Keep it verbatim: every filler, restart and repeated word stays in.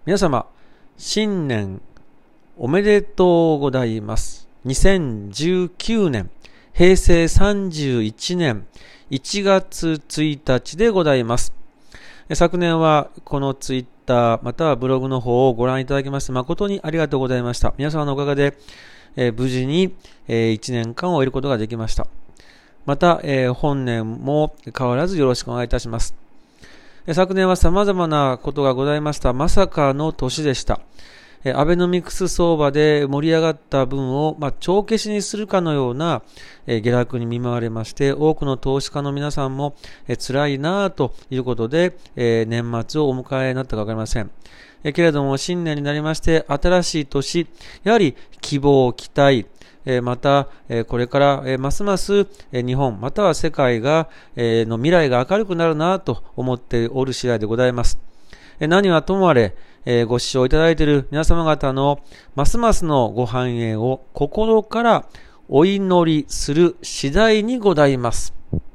皆様、新年おめでとうございます。にせんじゅうきゅうねん、へいせいさんじゅういちねんいちがつついたちでございます。昨年はこのツイッターまたはブログの方をご覧いただきまして誠にありがとうございました。皆様のおかげで、えー、無事に、えー、いちねんかんを終えることができました。また、えー、本年も変わらずよろしくお願いいたします。昨年は様々なことがございました。まさかの年でした。アベノミクス相場で盛り上がった分を、まあ、帳消しにするかのような下落に見舞われまして、多くの投資家の皆さんも辛いなということで、年末をお迎えになったかわかりません。けれども新年になりまして新しい年、やはり希望、期待、またこれからますます日本または世界がの未来が明るくなるなと思っておる次第でございます。何はともあれご視聴いただいている皆様方のますますのご繁栄を心からお祈りする次第にございます。